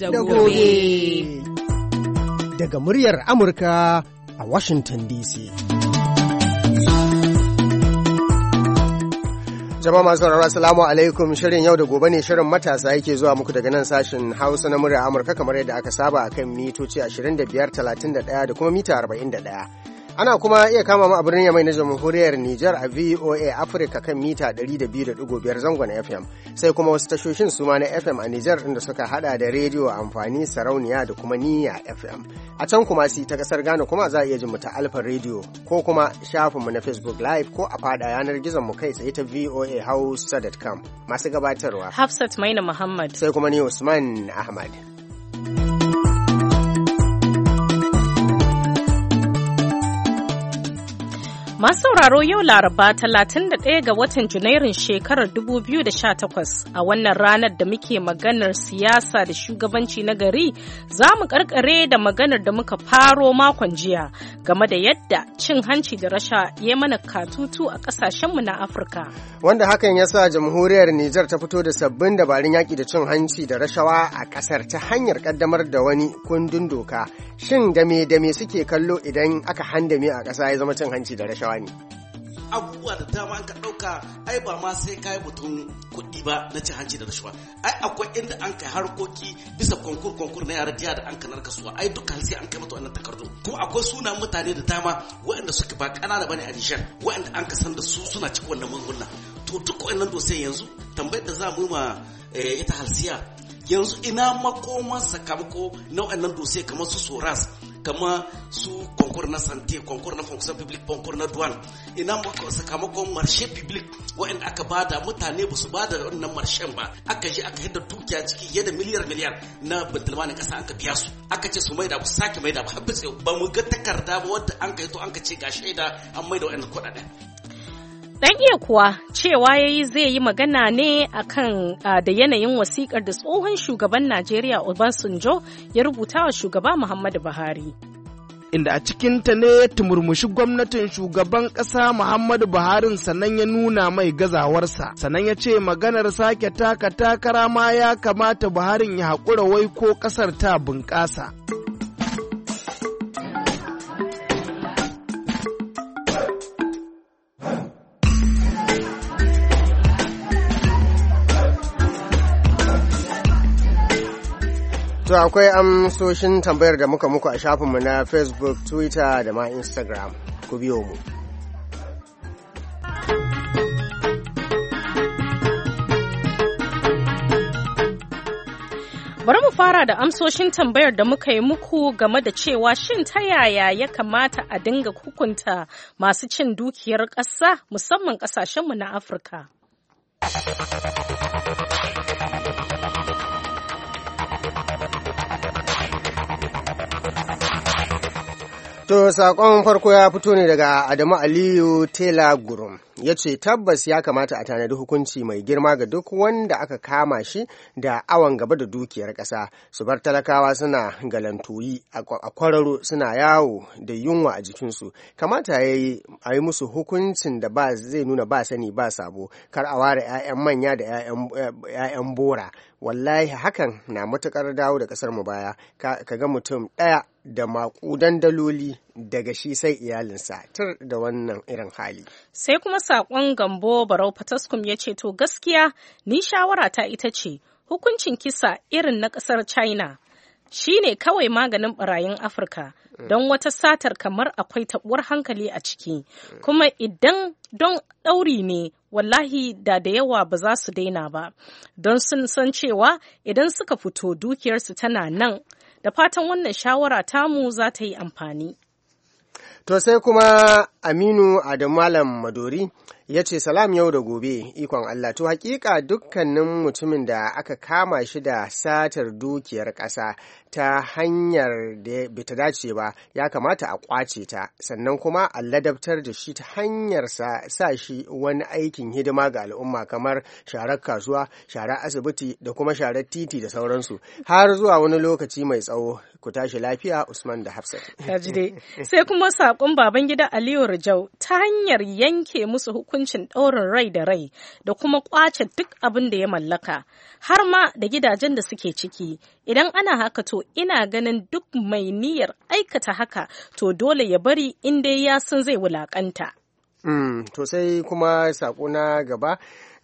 da gobe. Daga muryar Amurka a Washington DC. Jama'a masu sauraro assalamu alaikum, shirin yau da gobe ne, shirin matasa yake zuwa muku daga nan sashin Hausa na muryar Amurka kamar yadda aka saba akan mitoci 25, 31 da kuma mita 41. Ana kuma iya kama mu a birnin Yamai na Jamhuriyar Nijar a VOA Africa kan mita 102.5 zangon FM, sai kuma wasu tashoshin suma na FM a Nijar inda suka hada da rediyo amfani, sarauniya da kuma niyya FM. A can kuma si ta kasar Ghana kuma za a iya jin mu ta Alfa Radio ko kuma shafinmu na Facebook Live ko a fada yanar gizon mu kai tsaye ta voahausa.com. Masu gabatarwa Hafsat Maina Muhammad sai kuma ni Usman Ahmad. Masu sauraro yau Laraba 31 ga watan Junairun shekarar 2018 a wannan ranar da muke maganar siyasa da shugabanci na gari za mu karkare da maganar da muka faro makon jiya game da yadda cin hanci da rasha ya mana katutu a kasashenmu na Afirka. Wanda hakan ya sa jamhuriyar Nijar ta fito da sabbin dabarun yaƙi da cin hanci da rashawa a ƙasar ta hanyar ƙaddamar da wani kundin doka. Shin dame suke kallo idan aka handame a ƙasa ya zama cin hanci da rashawa ne? Abubuwa da dama an ka ɗauka ai ba ma sai kai mutum kuɗi ba na cin hanci da rashawa. Ai akwai inda an kai harkoki bisa konkur na yara jiya da an kanar kasuwa. Ai duka sai an kai mata wannan takardu. Kuma akwai sunan mutane da dama waɗanda suke ba ƙanana bane a Nijar, waɗanda an ka san da su suna cikin wannan murgunna. To duk wannan dosai yanzu tambayar da za mu yi ma ita halsiya yanzu ina makoman sakamako na waɗannan dosai kamar su Soras, kama su konkur na sante, konkur na fonction public, konkur na douane, ina sakamakon marshe public wa'anda aka bada mutane ba su bada wannan marshen ba, aka je aka hidda dukiya ciki yadda miliyar na batulmanin kasa aka biya su, aka ce su maida ba su sake maida ba, ba mu ga takarda ba wadda an kai to an ka ce ga shaida an maida wa'annan kuɗaɗen. Dan iya kuwa cewa ya yi zai yi magana ne akan da yanayin wasikar da tsohon shugaban Najeriya Obasanjo ya rubuta wa shugaba Muhammadu Buhari. Inda a cikinta ne ya tumurmushi gwamnatin shugaban ƙasa Muhammadu Buhari sannan ya nuna mai gazawarsa, sannan ya ce maganar sake taka takara ma ya kamata Buhari ya haƙura wai ko ƙasar ta bunƙasa. To akwai amsoshin tambayar da muka muku a shafinmu na Facebook, Twitter da ma Instagram. Ku biyo mu. Bari mu fara da amsoshin tambayar da muka yi muku game da cewa shin ta yaya ya kamata a dinga hukunta masu cin dukiyar ƙasa musamman ƙasashenmu na Afirka. To, saƙon farko ya fito ne daga Adamu Aliyu Tela Gurum. Ya ce tabbas ya kamata a tanadi hukunci mai girma ga duk wanda aka kama shi da awon gaba da dukiyar ƙasa, su bar talakawa suna galantoyi a kwararo suna yawo da yunwa a jikinsu. Kamata ya yi a yi musu hukuncin da ba zai nuna ba sani ba sabo, kar a ware 'ya'yan manya da 'ya'yan bora. Wallahi hakan na matuƙar dawo da ƙasar mu baya, ka ga mutum ɗaya da maƙudan daloli daga shi sai iyalinsa tur da wannan irin hali. Sai kuma saƙon Gambo Barau Fataskum ya ce to gaskiya ni shawara ta ita ce hukuncin kisa irin na ƙasar China shi ne kawai maganin ɓarayin Afirka, don wata satar kamar akwai taɓuwar hankali a ciki, kuma idan don ɗauri ne wallahi da yawa ba za su daina ba, don sun san cewa idan suka fito dukiyarsu tana nan. Da fatan wannan shawara tamu za ta yi amfani. To sai kuma Aminu Adamu Malam Madori ya ce salam yau da gobe ikon Allah. To hakika dukkanin mutumin da aka kama shi da satar dukiyar ƙasa ta hanyar da bata dace ba ya kamata a kwace ta, sannan kuma a ladabtar da shi ta hanyar sa shi wani aikin hidima ga al'umma kamar sharar kasuwa, sharar asibiti da kuma sharar titi da sauransu har zuwa wani lokaci mai tsawo. Ku tashi lafiya, Usman da Hafsat. Sai kuma saƙon Babangida Aliyu Rijau ta hanyar yanke musu hukuncin ɗaurin rai da rai da kuma ƙwace duk abin da ya mallaka, har ma da gidajen da suke ciki. Idan ana haka to ina ganin duk mai niyyar aikata haka to dole ya bari in dai ya san zai wulaƙanta. To sai kuma saƙo na gaba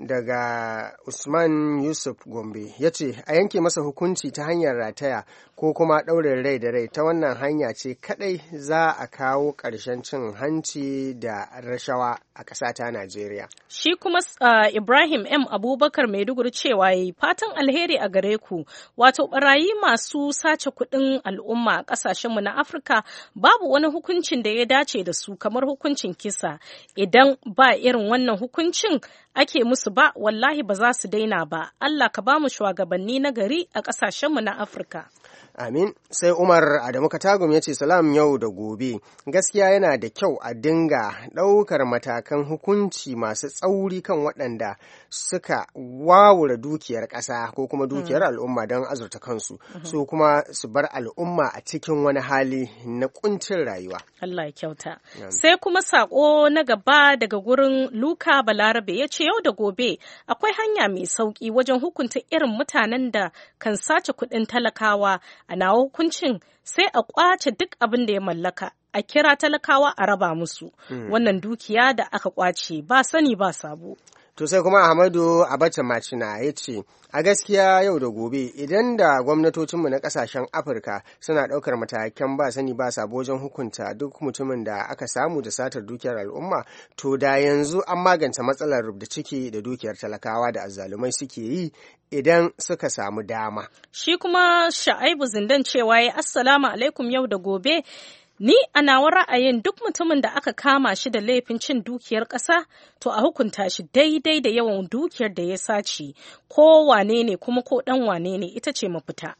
daga Usman Yusuf Gombe ya ce a yanke masa hukunci ta hanyar rataya ko kuma ɗaurin rai da rai, ta wannan hanya ce kadai za a kawo ƙarshen cin hanci da rashawa a ƙasa ta Najeriya. Shi kuma Ibrahim M. Abubakar Maiduguri cewa yayi fatan alheri a gare ku, wato barayi masu sace kuɗin al'umma a ƙasashenmu na Afirka babu wani hukuncin da ya dace da su kamar hukuncin kisa. Idan ba irin wannan hukuncin ake musu ba, wallahi ba za su daina ba. Allah ka ba mu shugabanni na gari a ƙasashenmu na Afirka. Amin. Sai Umar Adamu Katagum ya ce salam yau da gobe. Gaskiya yana da kyau a dinga ɗaukar matakan hukunci masu tsauri kan waɗanda suka wawura dukiyar ƙasa ko kuma dukiyar al'umma don azurta kansu, su kuma su bar al'umma a cikin wani hali na kuncin rayuwa. Allah ya kyauta. Sai kuma sako na gaba daga gurin Luka Balarabe ya ce yau da gobe akwai hanya mai sauki wajen hukunta irin mutanen da kan sace kuɗin talakawa. A nawa hukuncin sai a kwace duk abin da ya mallaka, a kira talakawa a raba musu wannan dukiya da aka kwace, ba sani ba sabo. To sai kuma Ahmadu Abacha Macina ya ce, a gaskiya yau da gobe idan da gwamnatocinmu na kasashen Afirka suna ɗaukar matakan ba sani ba sabo wajen hukunta duk mutumin da aka samu da satar dukiyar al'umma, to da yanzu an magance matsalar rubda ciki da dukiyar talakawa da azzalumai suke yi idan suka samu dama. Shi kuma Sha'aibu Zindan cewa ya assalamu alaikum yau da gobe. Ni a nawa ra'ayin duk mutumin da aka kama shi da laifin cin dukiyar ƙasa to a hukunta shi daidai da yawan dukiyar da ya sace, ko wane ne kuma ko ɗan wane ne, ita ce mafita.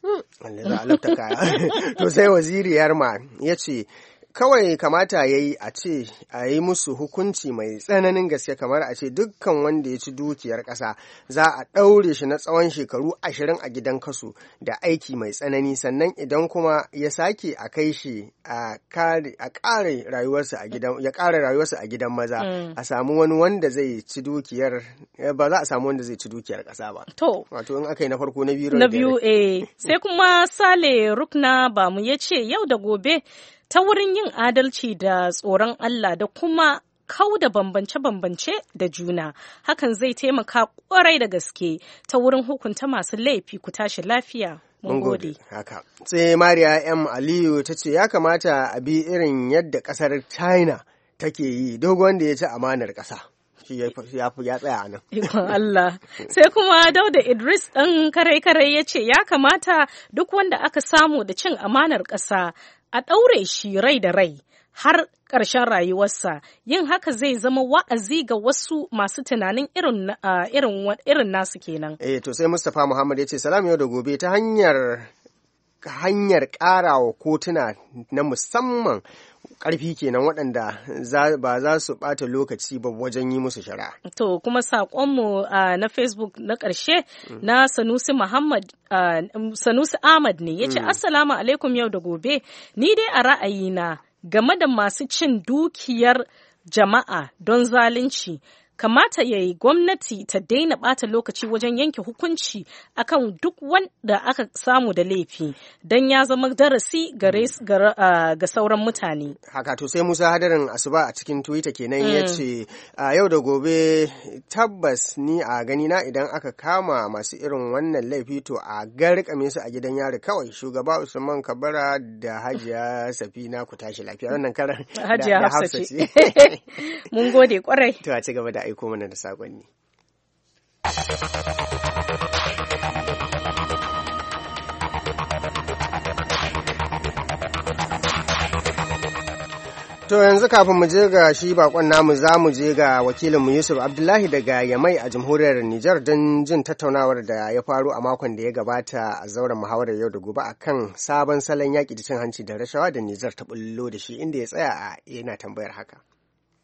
To sai Waziri Yarma ya ce kawai kamata ya yi a yi musu hukunci mai tsananin gaske, kamar a ce dukkan wanda ya ci dukiyar ƙasa za a ɗaure shi na tsawon shekaru 20 a gidan kaso da aiki mai tsanani, sannan idan kuma ya sake a kai shi a ƙare rayuwarsa a gidan maza, a samu wani wanda zai ci dukiyar, ba za a samu wanda zai ci dukiyar ƙasa ba. To wato in aka yi na farko na biyu sai kuma Sale Rukna Bamu ya ce yau da gobe ta wurin yin adalci da tsoron Allah da kuma kau da bambance-bambance da juna, hakan zai taimaka kwarai da gaske ta wurin hukunta masu laifi. Ku tashi lafiya. Mun gode. Haka. Sai Mariya M. Aliyu ta ce ya kamata a bi irin yadda ƙasar China take yi, duk wanda ya ci amanar ƙasa. Shi ya tsaya nan. Ikon Allah. Sai kuma Dauda Idris ɗan karai-karai ya ce ya kamata duk wanda aka samu da cin amanar ƙasa a ɗaure shi rai da rai har ƙarshen rayuwarsa. Yin haka zai zama wa'azi ga wasu masu tunanin irin nasu kenan. To sai Mustapha Muhammad ya ce salam yau da gobe, ta hanyar ƙarawa kotuna na musamman ƙarfi kenan waɗanda ba za su ɓata lokaci ba wajen yi musu shari'a. To kuma saƙonmu na Facebook na ƙarshe na Sanusi Ahmad ne ya ce assalamu alaikum yau da gobe, ni dai a ra'ayina game da masu cin dukiyar jama'a don zalunci, kamata ya yi gwamnati ta daina ɓata lokaci wajen yanke hukunci akan duk wanda aka samu da laifi, don ya zama darasi ga sauran mutane. Haka. To sai Musa Hadarin Asuba a cikin Twitter kenan ya ce yau da gobe tabbas ni a gani na idan aka kama masu irin wannan laifi to a garkame su a gidan yari kawai. Shugaba Usman Kabara da Hajiya Safina ku tashi lafiya. Wannan karan Hajiya Hafsa ce. Mun gode kwarai. To a ci gaba da aiko mana da saƙonni. To yanzu kafin mu je ga shi bakon namu za mu je ga wakilinmu Yusuf Abdullahi daga Yamai a jamhuriyar Nijar don jin tattaunawar da ya faru a makon da ya gabata a zauren muhawarar yau da gobe akan sabon salon yaƙi da cin hanci da rashawa da Nijar ta bullo da shi, inda ya tsaya a yana tambayar haka.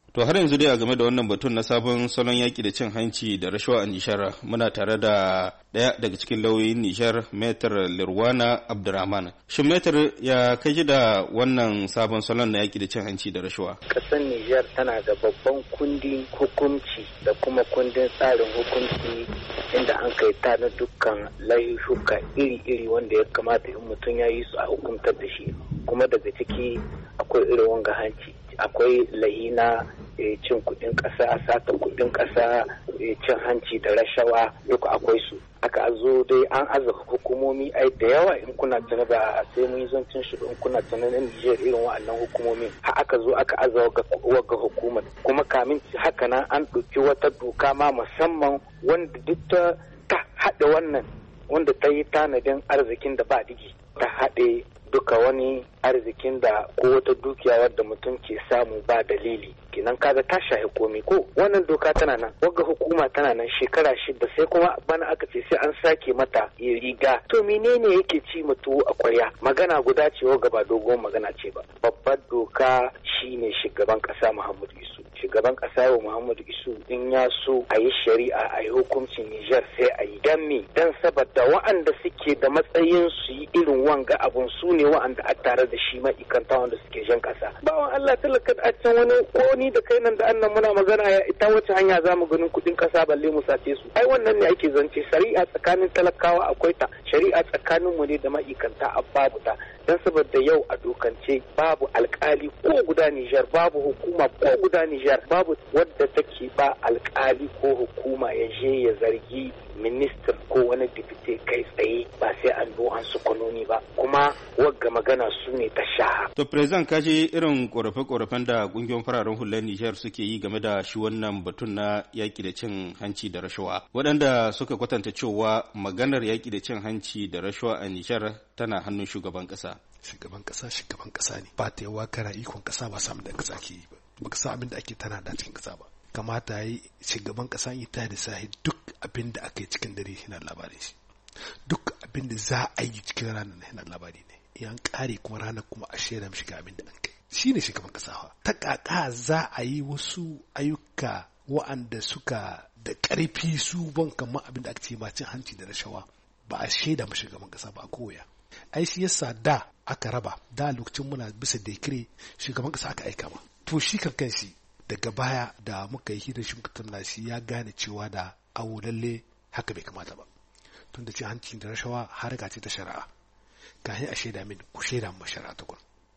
To har yanzu dai a game da wannan batun na sabon salon yaƙi da cin hanci da rashawa a Nijar muna tare da ɗaya daga cikin lauyoyin Nijar Maitar Lirwana Abdurrahman. Shin Maitar ya kaji da wannan sabon salon na yaƙi da cin hanci da rashawa? Ƙasar Nijar tana da babban kundin hukunci da kuma kundin tsarin hukunci inda an kai ta na dukkan laifuka iri-iri wanda ya kamata in mutum ya yi su a hukuntar da shi, kuma daga ciki akwai irin wanga hanci, akwai lahina cin kuɗin ƙasa, sata kuɗin ƙasa, cin hanci da rashawa, duka akwai su. Aka zo dai an aza hukumomi ai da yawa in kuna tuna da sai mun yi zancen shi in kuna tuna na Nijar irin wa'annan hukumomi har aka zo aka aza wagga hukumar, kuma kamin haka nan an ɗauki wata doka ma musamman wanda duk ta haɗe wannan, wanda ta yi tanadin arzikin da ba digi, ta haɗe duka wani arzikin da ko wata dukiya wadda mutum ke samu ba dalili, kenan kaga ta shahi komai ko wannan doka tana nan, wagga hukuma tana nan shekara 6, sai kuma bana aka ce sai an sake mata riga. To menene yake ci mutu a kwarya? Magana guda ce wagga ba dogon magana ce ba. Babbar doka shine shugaban kasa Muhammadu Isu. Shugaban kasa yau Muhammadu Isu in ya so a yi shari'a a yi hukuncin Nijar sai a yi. Dan me? Dan saboda wa'anda suke da matsayin su yi irin wanga abun su ne wa'anda a tare da shi ma'aikanta wanda suke jan kasa. Bawan Allah talaka a can wani ko ni da kai nan da annan muna magana ya ita wace hanya za mu ganin kudin kasa balle mu sace su. Ai wannan ne ake zance, shari'a tsakanin talakawa akwai ta, shari'a tsakanin mu ne da ma'aikanta a babu ta. Dan saboda yau a dokance babu alkali ko guda Nijar, babu hukuma ko guda Nijar, babu wadda take ba alkali ko hukuma ya je ya zargi minister ko wani dipite kai tsaye ba sai an zo an su kwanoni ba, kuma wagga magana su ne ta shaha. To President kaji irin korafe-korafen da kungiyoyin fararen hular Nijar suke yi game da shi wannan batun na yaki da cin hanci da rashawa, waɗanda suka kwatanta cewa maganar yaki da cin hanci da rashawa a Nijar tana hannun shugaban ƙasa. Shugaban ƙasa ne, ba ta yawa kara ikon ƙasa ba samun da ƙasa ke yi ba, baka sa abin da ake tana da cikin ƙasa ba. Kamata yi shugaban ƙasa yi ta da sahi duk abin da aka yi cikin dare yana labarin shi, duk abin da za a yi cikin ranar yana labari ne, yan ƙare kuma ranar kuma a shaida mishi ga abin da an kai. Shi ne shugaban ƙasa. Ta ƙaƙa za a yi wasu ayyuka wa'anda suka da ƙarfi su ban kamar abin da aka ce ma cin hanci da rashawa ba a shaida ma shugaban ƙasa ba a koya. Ai shi yasa da aka raba, da lokacin muna bisa dekire shugaban ƙasa aka aika ma. To shi kan shi daga baya da muka yi hirar shi muka tattauna shi ya gane cewa da awo lalle haka bai kamata ba, tun da cin hanci da rashawa harka ce ta shari'a, kafin a shaida min ku shaida ma shari'a ta kun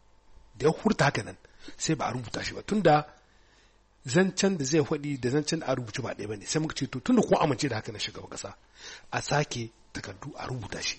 da ya hurta haka nan sai ba a rubuta shi ba, tun da zancen da zai faɗi da zancen a rubuce ba ɗaya ba ne, sai muka ce to tun da kun amince da haka na shugaban ƙasa a sake takardu a rubuta shi.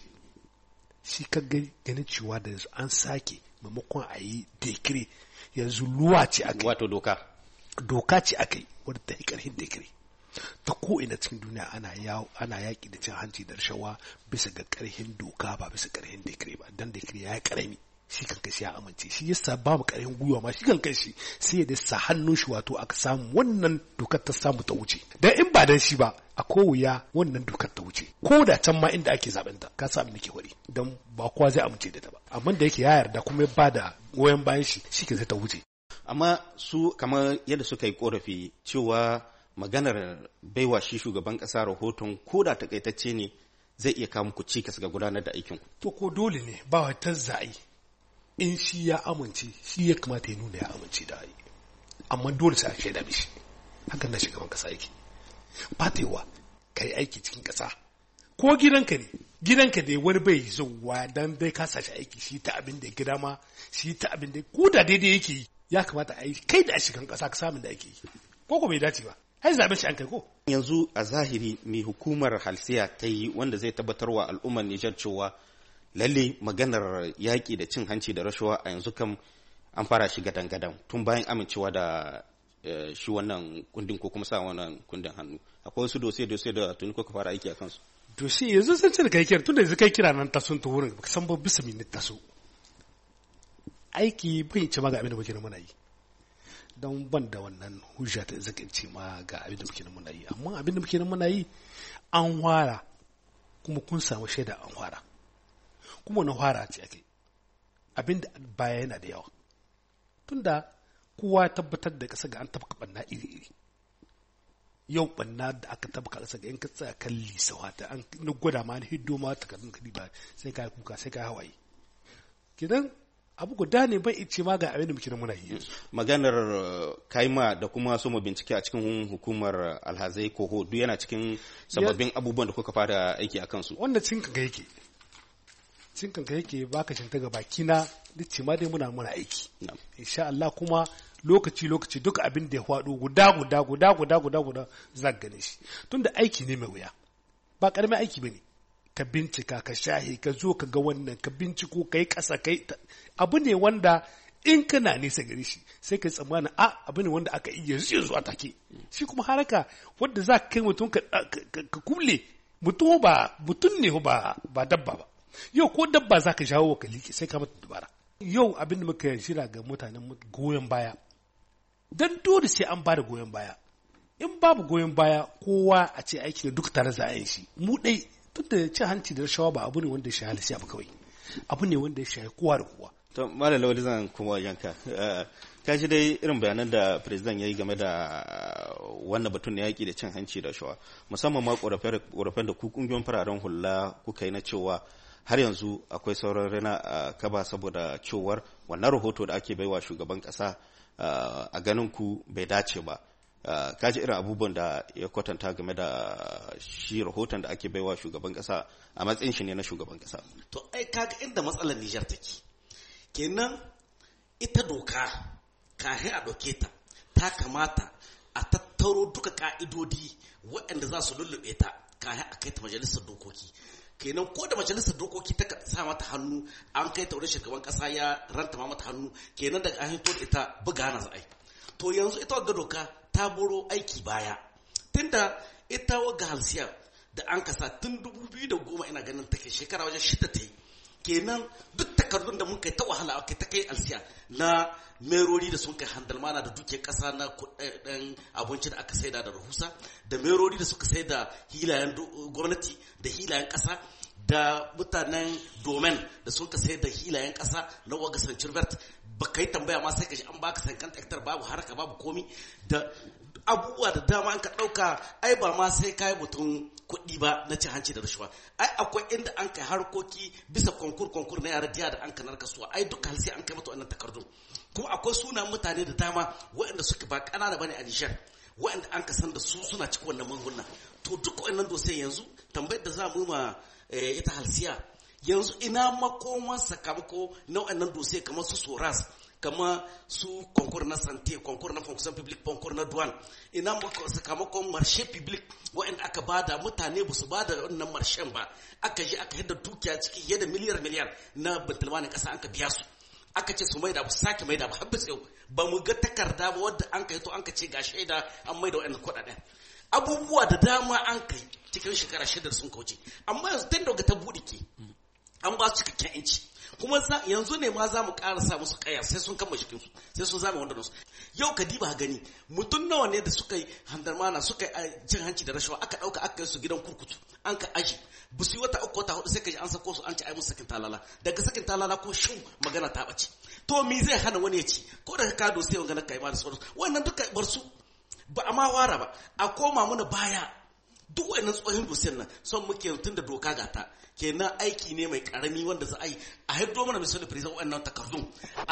Shi ka ganin cewa da yanzu an sake maimakon a yi dekire yanzu luwa ce aka yi, wato doka ce aka yi wadda ta yi ƙarfin dekire. Ta ko'ina cikin duniya ana yaƙi da cin hanci da rashawa bisa ga ƙarfin doka ba bisa ƙarfin dekire ba, dan dekire ya yi ƙarami, shi kan kashi ya amince, shi yasa ba mu ƙarfin gwiwa ma shi kan kashi sai ya sa hannun shi, wato aka samu wannan dokar ta samu ta wuce, dan in ba dan shi ba a wuya wannan dokar ta wuce, ko da can ma inda ake zaben ta ka sa abin da ke wari, dan ba kowa zai amince da ta ba, amma da yake ya yarda kuma ya bada goyon bayan shi ke zai ta wuce. Amma su kamar yadda suka yi korafi cewa maganar baiwa shi shugaban ƙasa rahoton ko da takaitacce ne zai iya kawo muku cikas ga gudanar da aikin ku. To ko dole ne ba wata za'i, in shi ya amince shi ya kamata ya nuna ya amince da ai, amma dole sai a shaida mishi, hakan na shugaban ƙasa yake. Ba ta yiwa ka yi aiki cikin ƙasa ko gidanka ne wani bai zuwa dan dai ka sashi aiki shi ta abin da ya gida ma shi ta abin da ko da daidai yake yi, ya kamata a yi kai da a shugaban ƙasa ka samun da ake yi, ko bai dace ba. Ai zaben shi an kai ko. Yanzu a zahiri mai hukumar halsiya ta yi wanda zai tabbatar wa al'ummar Nijar cewa lalle maganar yaƙi da cin hanci da rashawa a yanzu kam an fara shi gadan-gadan tun bayan amincewa da shi wannan kundin ko kuma sa wannan kundin hannu. Akwai wasu dosiye da tuni ko ka fara aiki a kansu. Dosiye yanzu sun ce da kai kira, tun da yanzu kai kira nan tasun ta wurin baka san ba bisa minit taso. Aiki bai ci ma ga abin da muke muna yi. Don ban da wannan hujja ta zakin ce ma ga abin da muke muna yi, amma abin da muke muna yi an fara kuma kun samu shaida an fara, kuma na fara ce ake abin da baya yana da yawa, tunda kowa tabbatar da ƙasa ga an tabka banna iri-iri. Yau banna da aka tabka ƙasa ga in ka tsaya kan lisawa ta an gwada ma ni hiddo ma takardun kadi ba sai ka kuka sai ka hawaye. Kidan abu guda ne bai ice ma ga abin da muke da muna yi. Maganar kaima da kuma so mu bincike a cikin hukumar alhazai koho duk yana cikin sababbin abubuwan da kuka fara aiki a kansu. Wanda cinka ga yake. Cinkan ka yake baka shinta ga baki na duk ce ma dai muna aiki. Insha Allah kuma lokaci duk abin da ya faɗo guda za ka gane shi. Tunda aiki ne mai wuya. Ba karamin aiki bane. Ka bincika ka shahe ka zo ka ga wannan ka binciko kai kasa kai abu ne wanda in kana nesa gare shi sai ka tsammana abu ne wanda aka iya zuwa take. Shi kuma haraka wanda za ka kai mutum ka kulle mutum ne ba dabba ba. Yau ko dabba za ka jawo ka liƙe sai ka mata dubara. Yau abin da muka shira ga mutanen goyon baya. Don dole sai an bada goyon baya. In babu goyon baya kowa a ce aiki da duk tare za a yi shi. Mu dai tun da cin hanci da rashawa ba abu ne wanda ya shahi siya ba kawai. Abu ne wanda ya shahi kowa da kowa. To Malam Lawali zan kuma yanka. Ka ji dai irin bayanan da president ya yi game da wannan batun na yaƙi da cin hanci da rashawa. Musamman ma ƙorafen da ku ƙungiyoyin fararen hula kuka yi na cewa har yanzu akwai sauran rana a kaba saboda cewar wannan rahoto da ake baiwa shugaban kasa a ganin ku bai dace ba. Kaji irin abubuwan da ya kwatanta game da shi rahoton da ake baiwa shugaban kasa a matsayin shi ne na shugaban kasa. To ai kaga inda matsalar Nijar take. Kenan ita doka kafin a ɗauke ta kamata a tattaro duka ka'idodi waɗanda za su lullube ta kafin a kai ta majalisar dokoki. Kenan ko da majalisar dokoki ta sa mata hannu an kai ta wurin shugaban kasa ya rantama mata hannu kenan daga an hito da ita buga hana za'ai. To yanzu ita wadda doka ta boro aiki baya tunda ita wagga halsiyar da an kasa tun 2010 ina ganin take shekara wajen 6 ta yi. Kenan duk takardun da mun kai ta wahala ake ta kai alsiya na merori da sun kai handalmana da duke kasa na kudin abinci da aka saida da rahusa da merori da suka saida hilayen gwamnati da hilayen kasa da mutanen domen da sun ka saida hilayen kasa na wagasan cirbert ba kai tambaya ma sai ka shi an baka sankan hektar babu haraka babu komi da abubuwa da dama an ka ɗauka ai ba ma sai kai mutum kuɗi ba na cin hanci da rashawa ai akwai inda an kai harkoki bisa konkur na yara diya da an kanar kasuwa ai duka halsi an kai mata wannan takardun kuma akwai sunan mutane da dama waɗanda suka ba ƙanana bane a Nijar waɗanda an ka san da su suna cikin wannan magunguna to duk wannan dosai yanzu tambayar da za mu ma ita halsiya yanzu ina makoman sakamako na waɗannan dosai kamar su soras kama su konkur na sante konkur na fonction public konkur na douane ina sakamakon marshe public waɗanda aka bada mutane ba su bada wannan marshen ba aka je aka yadda dukiya ciki yadda miliyar na bantulmanin ƙasa an ka biya su aka ce su maida ba su sake maida ba habbis yau ba mu ga takarda ba wadda an kai to an ka ce ga shaida an maida waɗannan kuɗaɗen abubuwa da dama an kai cikin shekara 6 sun kauce amma yanzu tun daga ta buɗe ke an ba su cikakken inci kuma yanzu ne ma za mu sa musu kaya sai sun kama jikinsu sai sun zame wanda nasu yau ka diba gani mutum nawa ne da suka yi handarmana suka yi cin hanci da rashawa aka ɗauka aka yi su gidan kurkutu an ka aji ba su yi wata 3 wata 4 sai ka ji an sako su an ci ai musu sakin talala daga sakin talala ko shin magana ta ɓace to me zai hana wani ya ci ko daga kado sai wanga na kai ma da sauransu wannan duka bar su ba a ma wara ba a koma mana baya duk wannan tsohon dosiyar nan son muke tun da doka gata kenan aiki ne mai karami wanda za a yi a haifdo mana misali president wa'annan takardun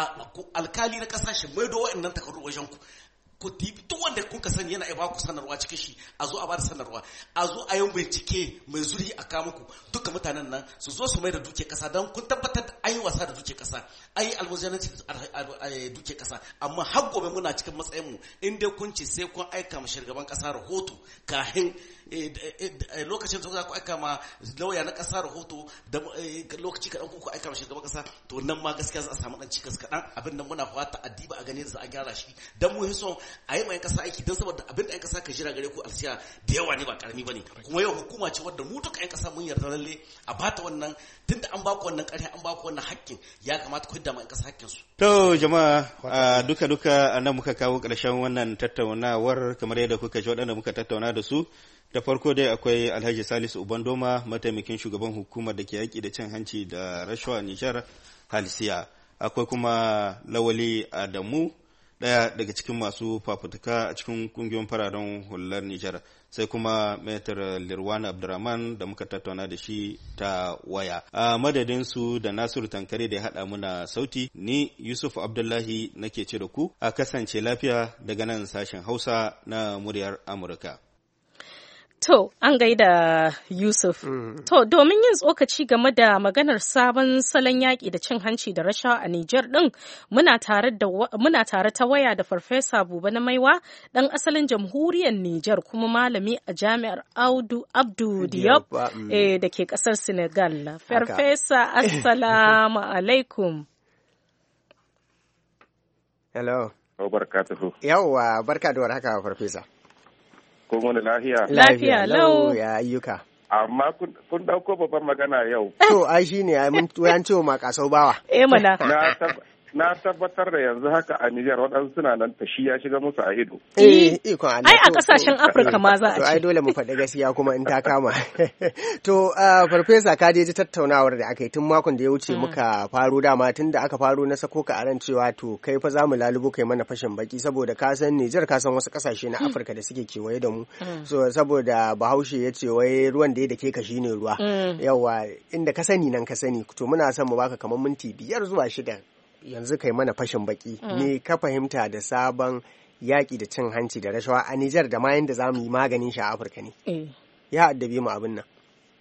alkali na kasashe maido wa'annan takardun wajen ku duk wanda kuka sani yana ba ku sanarwa cikin shi a zo a ba da sanarwa a zo a yi bincike mai zuri a kawo muku duka mutanen nan su zo su mai da duke kasa don kun tabbatar da an yi wasa da duke kasa an yi almuzanci da duke kasa amma har gobe muna cikin matsayin mu in dai kun ce sai kun aika ma shugaban kasa rahoto kahin lokacin da za ku aika ma lauya na kasa rahoto da lokaci kaɗan ku aika ma shugaban kasa to nan ma gaskiya za a samu ɗan cikas kaɗan abin nan muna fata addiba a gani da za a gyara shi don mu yi son a yi ma yan kasa aiki don saboda abin da yan kasa ka jira gare ku alsiya da yawa ne ba karami ba ne kuma yau hukuma ce wadda mu duka yan kasa mun yarda lalle a bata wannan tunda an baku wannan ƙarfi an baku wannan hakkin ya kamata ku hidda ma yan kasa hakkin su. To jama'a duka anan muka kawo ƙarshen wannan tattaunawar kamar yadda kuka ji waɗanda muka tattauna da su. Da farko dai akwai Alhaji Salisu Ubandoma mataimakin shugaban hukumar da ke yaƙi da cin hanci da rashawa Nijar halsiya. Akwai kuma Lawali Adamu ɗaya daga cikin masu fafutuka a cikin kungiyoyin fararen hular Nijar, sai kuma Maitar Lirwan Abdurrahman da muka tattauna da shi ta waya. A madadin su da Nasiru Tankare da ya haɗa muna sauti, ni Yusuf Abdullahi nake ce da ku a kasance lafiya daga nan sashen Hausa na muryar Amurka. To, an gaida Yusuf. To, domin yin tsokaci game da maganar sabon salon yaƙi da cin hanci da rashawa a Nijar ɗin, muna tare ta waya da Farfesa Buba na Maiwa, ɗan asalin jamhuriyar Nijar kuma malami a jami'ar Abdu Diop da ke ƙasar Senegal. Farfesa, Assalamu alaikum. Hello. Yawwa, barka da warhaka Farfesa. Ko wani lafiya lau ya ayyuka. Amma kun dauko babban magana yau. To ai shine mun wayan cewa ma kasau bawa. Mana. Na tabbatar da yanzu haka a Nijar waɗansu suna nan tashi ya shiga musu a ido. Ikon Allah. Ai a kasashen Afirka ma za a ce. Ai dole mu faɗi gaskiya kuma in ta kama. To Farfesa ka je tattaunawar da aka yi tun makon da ya wuce muka faro dama tun da aka faro na sako ka aran cewa to kai fa za mu lalubo kai mana fashin baki saboda ka san Nijar ka san wasu kasashe na Afirka da suke kewaye da mu. So saboda Bahaushe ya ce wai ruwan da ya dake ka shine ruwa. Yawa inda ka sani nan ka sani to muna son mu baka kamar minti 5 zuwa 6. Yanzu kai mana fashin baki ne ka fahimta da sabon yaƙi da cin hanci da rashawa a Nijar da ma yanda za mu yi maganin shi a Afirka ne. Ya addabe mu abin nan.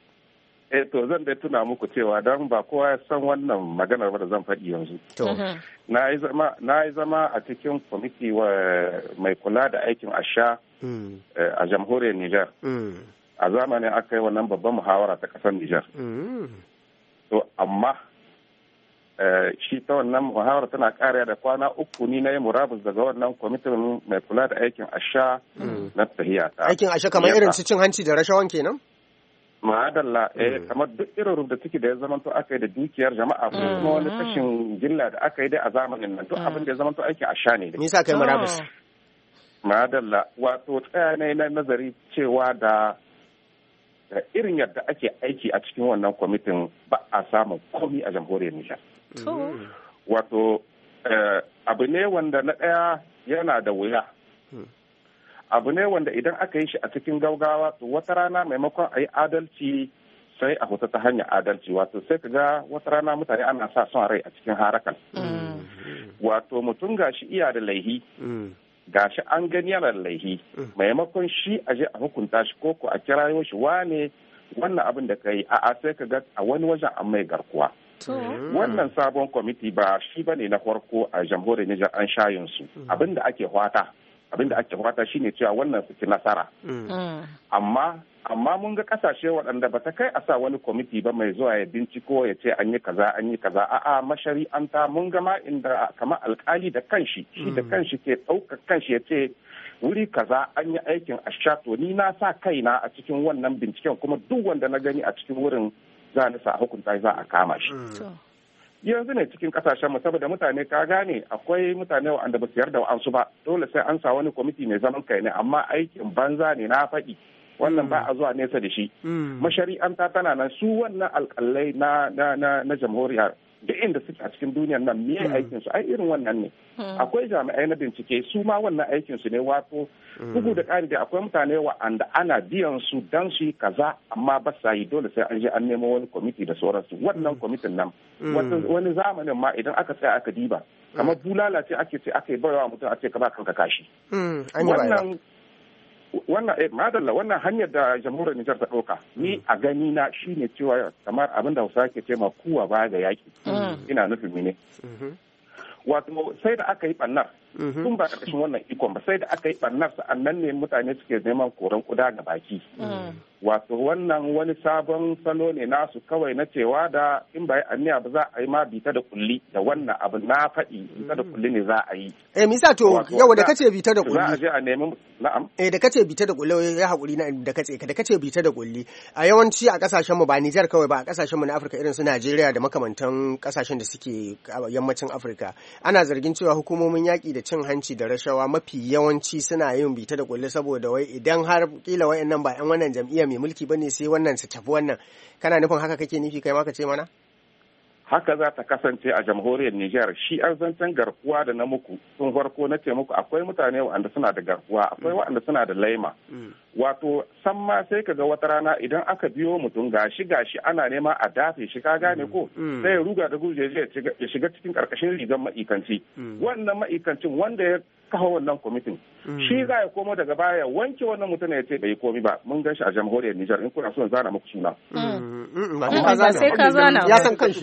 To zan dai tuna muku cewa don ba kowa ya san wannan maganar ba da zan faɗi yanzu. Na yi zama a cikin kwamiti mai kula da aikin asha a jamhuriyar Nijar. A zamanin aka yi wannan babban muhawara ta ƙasar Nijar. To amma shi ta wannan muhawar tana kariya da kwana 3 ni na yi murabus daga wannan kwamitin mai kula da aikin asha na tahiya ta. Aikin asha kamar irin su cin hanci da rashawan kenan? Ma'adalla kamar duk irin rubda ciki da ya zamanto aka yi da dukiyar jama'a ko kuma wani kashin gilla da aka yi dai a zamanin nan duk abin da ya zamanto aikin asha ne. Me yasa kai murabus? Ma'adalla wato tsaya ne na nazari cewa da irin yadda ake aiki a cikin wannan kwamitin ba a samun komi a jamhuriyar Nijar. Wato abu ne wanda na ɗaya yana da wuya. Abu ne wanda idan aka yi shi a cikin gaugawa to wata rana maimakon a yi adalci sai a huta ta hanyar adalci. Wato sai ka ga wata rana mutane ana sa son rai a cikin harakan. Wato mutum gashi iya da laihi. Gashi an gani yana da laihi. Maimakon shi a je a hukunta shi ko a kirayo shi wane wannan abin da ka yi a'a sai ka ga a wani wajen an mai garkuwa. Wannan sabon kwamiti ba shi bane na farko a jamhuriyar Nijar an shayin su. Abin da ake hwata shine cewa wannan su ci nasara. Amma mun ga kasashe waɗanda ba ta kai a sa wani kwamiti ba mai zuwa ya binciko ya ce an yi kaza a'a mashari'anta mun ga ma inda kamar alkali da kanshi shi da kanshi ke ɗaukar kanshi ya ce wuri kaza an yi aikin asha to ni na sa kaina a cikin wannan binciken kuma duk wanda na gani a cikin wurin za a nisa hukunta za a kama shi. Yanzu ne cikin kasashen mu saboda mutane ka gane akwai mutane wanda ba su yarda wa'ansu ba dole sai an sa wani kwamiti mai zaman kai ne amma aikin banza ne na faɗi wannan ba a zuwa nesa da shi. Mashari'anta tana nan su wannan alƙalai na jamhuriya da inda suke a cikin duniyar nan me aikin su ai irin wannan ne. Akwai jami'ai na bincike su ma wannan aikin su ne wato bugu da ƙari da akwai mutane wa'anda ana biyan su dan su yi kaza amma ba sa yi dole sai an je an nemo wani kwamiti da sauransu wannan kwamitin nan wani zamanin ma idan aka tsaya aka diba kamar bulala ce ake yi bayawa mutum a ce ka ba kanka kashi. Madalla wannan hanyar da jamhuriyar Nijar ta ɗauka ni a gani na shine cewa kamar abin da Hausa ke ce ma kuwa baya ga yaki ina nufin ne. Wato sai da aka yi ɓannar tun ba ƙarƙashin wannan ikon ba sai da aka yi ɓannar sa'annan ne mutane suke neman koran kuda ga baki. Wato wannan wani sabon salo ne nasu kawai na cewa da in ba yi aniya ba za a yi ma bita da kulli da wannan abu na faɗi bita da kulli ne za a yi. Misa to yau da kace bita da kulli. Za a je a nemi na'am. Da kace bita da kulli ya haƙuri na da kace bita da kulli a yawanci a kasashen mu ba Nijar kawai ba a kasashen mu na Afirka irin su Najeriya da makamantan kasashen da suke yammacin Afirka ana zargin cewa hukumomin yaƙi da cin hanci da rashawa mafi yawanci suna yin bita da kulli saboda wai idan har kila wayannan ba 'yan wannan jam'iyya mai mulki bane sai wannan su tafi wannan kana nufin haka kake nufi kai ma ka ce mana haka za ta kasance a jamhuriyar Nijar. Shi an zancen garkuwa da na muku tun farko na ce muku akwai mutane waɗanda suna da garkuwa, akwai waɗanda suna da laima. Wato san ma sai ka ga wata rana idan aka biyo mutum gashi ana nema a dafe shi, ka gane ko sai ya ruga da guje ya shiga cikin karkashin rigar ma'ikanci. Wannan ma'ikancin wanda ya kawo wannan kwamitin shi za ya komo daga baya wanke wannan mutum ya ce bai komi ba. Mun gan shi a jamhuriyar Nijar, in kuna son zana muku suna. Ba sai ka zana ya san kanshi.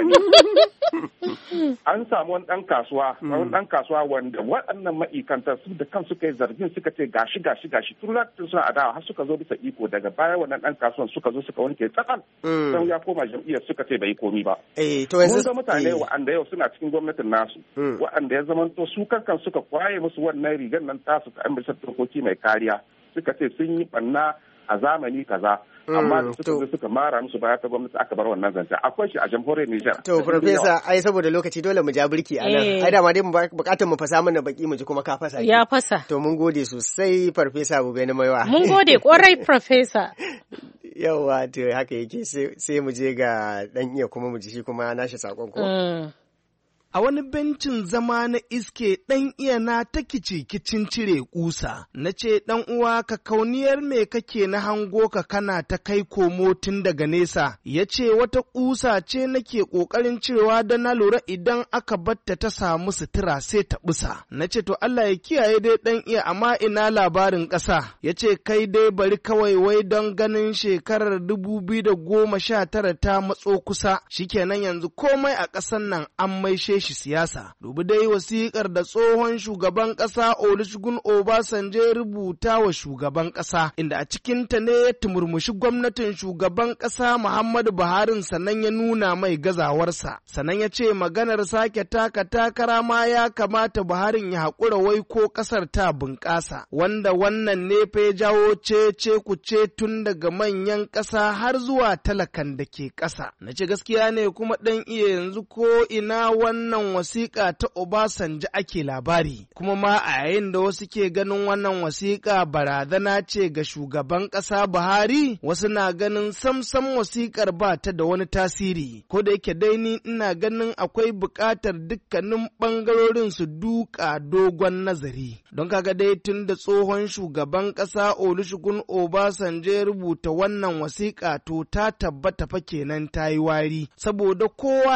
An samu wani ɗan kasuwa wanda waɗannan ma'aikatan su da kansu kai zargin suka ce gashi tun lokacin suna adawa har suka zo bisa iko, daga baya wannan ɗan kasuwan suka zo suka wanke tsakal don ya koma jam'iyyar suka ce bai komi ba. Mun ga mutane wa'anda yau suna cikin gwamnatin nasu wa'anda ya zamanto su kankan suka kwaye musu wannan rigar nan tasu ta ambatar dokoki mai kariya, suka ce sun yi ɓanna a zamani kaza. Amma da suka mara musu baya ta gwamnati aka bar wannan zance. Akwai shi a jamhuriyar Nijar. To Farfesa, ai saboda lokaci dole mu ja birki a nan. Ai dama dai bukatar mu fasa mana baki mu ji kuma ka fasa. Ya fasa. To mun gode sosai Farfesa Bube na Maiwa. Mun gode kwarai Farfesa. Yawwa to haka yake sai mu je ga dan iya kuma mu ji shi kuma nashi sakon ko. A wani bencin zama na iske ɗan iyana ta kicin cire ƙusa, na ce ɗan uwa ka kauniyar me kake na hango ka kana ta kai komo tun daga nesa, ya ce wata ƙusa ce nake ƙoƙarin cirewa da na lura idan aka batta ta samu sutura sai ta ɓusa. Na ce to Allah ya kiyaye dai ɗan iya amma ina labarin ƙasa, ya ce kai dai bari kawai wai don ganin shekarar 2019 ta matso kusa, shikenan yanzu komai a ƙasan nan an maishe shi siyasa. Dubi dai wasikar da tsohon shugaban ƙasa Olusegun Obasanjo rubuta wa shugaban ƙasa, inda a cikinta ne ya tumurmushi gwamnatin shugaban ƙasa Muhammadu Buhari sannan ya nuna mai gazawarsa. Sannan ya ce maganar sake taka takara ma ya kamata Buhari ya haƙura wai ko ƙasar ta bunƙasa. Wanda wannan ne fa ya jawo cece kuce tun daga manyan ƙasa har zuwa talakan da ke ƙasa. Na ce gaskiya ne kuma ɗan iya yanzu ko ina wannan wasiƙa ta Obasanjo ake labari, kuma ma a yayin da wasu ke ganin wannan wasiƙa barazana ce ga shugaban ƙasa Buhari, wasu na ganin samsam wasiƙar ba ta da wani tasiri, ko da yake dai ni ina ganin akwai buƙatar dukkanin ɓangarorin su duka dogon nazari. Don kaga dai tun da tsohon shugaban ƙasa Olusegun Obasanjo ya rubuta wannan wasiƙa to ta tabbata fa kenan ta yi wari, saboda kowa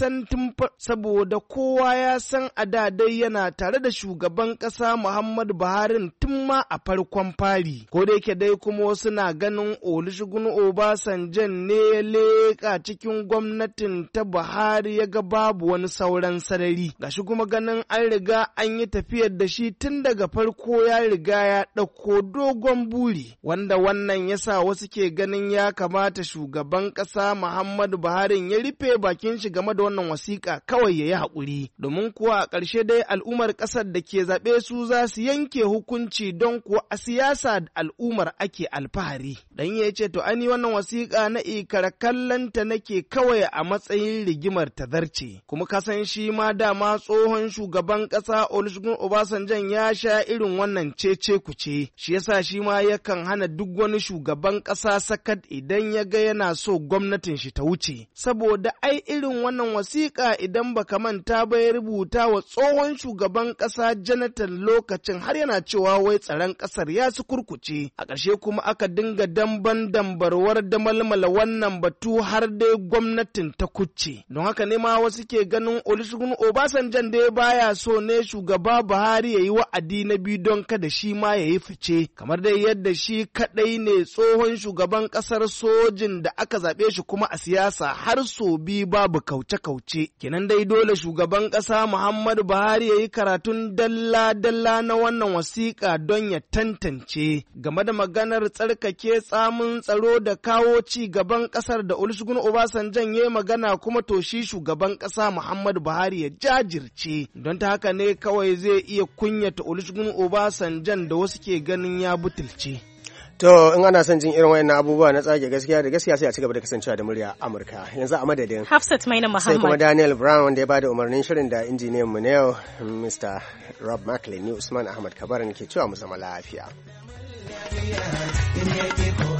ya san a da dai yana tare da shugaban ƙasa Muhammadu Buhari tun ma a farkon fari. Ko da yake dai kuma wasu na ganin Olusegun Obasanjo ne ya leƙa cikin gwamnatin ta Buhari ya ga babu wani sauran sarari. Gashi kuma ganin an riga an yi tafiyar da shi tun daga farko ya riga ya ɗauko dogon buri, wanda wannan ya sa wasu ke ganin ya kamata shugaban ƙasa Muhammadu Buhari ya rufe bakin shi game da wannan wasiƙa kawai ya yi haƙuri, domin kuwa a ƙarshe dai al'ummar ƙasar da ke zaɓe su za su yanke hukunci, don kuwa a siyasa al'ummar ake alfahari. Dan ya ce to ani wannan wasiƙa na ikar kallanta nake kawai a matsayin rigimar tazarce, kuma kasan shi ma dama tsohon shugaban ƙasa Olusegun Obasanjo ya sha irin wannan cece kuce, shi yasa shi ma yakan hana duk wani shugaban ƙasa sakat idan ya ga yana so gwamnatin shi ta wuce, saboda ai irin wannan wasiƙa idan baka manta ba ya rubuta wa tsohon shugaban ƙasa Jonathan lokacin har yana cewa wai tsaron ƙasar ya su kurkuce. A ƙarshe kuma aka dinga dambarwar da malmala wannan batu har dai gwamnatin ta kucce. Don haka ne ma wasu ke ganin Olusegun Obasanjo dai baya so ne shugaba Buhari ya yi wa'adi na biyu don kada shi ma ya yi fice, kamar dai yadda shi kaɗai ne tsohon shugaban ƙasar sojin da aka zaɓe shi kuma a siyasa har so biyu babu kauce-kauce. Kenan dai dole shugaban ƙasa Muhammadu Buhari ya yi karatun dalla-dalla na wannan wasiƙa don ya tantance game da maganar tsarkake tsamin tsaro da kawo ci gaban ƙasar da Olusegun Obasanjo ya yi magana, kuma to shi shugaban ƙasa Muhammadu Buhari ya jajirce, don ta haka ne kawai zai iya kunyata Olusegun Obasanjo da wasu ke ganin ya butulce. To in ana son jin irin wayannan abubuwa na tsage gaskiya da gaskiya sai a cigaba da kasancewa da murya Amurka. Yanzu a madadin Hafsat Maina Muhammad sai kuma Daniel Brown wanda ya bada umarnin shirin da injiniyan mu na yau Mr. Rob Macklin, ni Usman Ahmad Kabar ne ke cewa mu zama lafiya.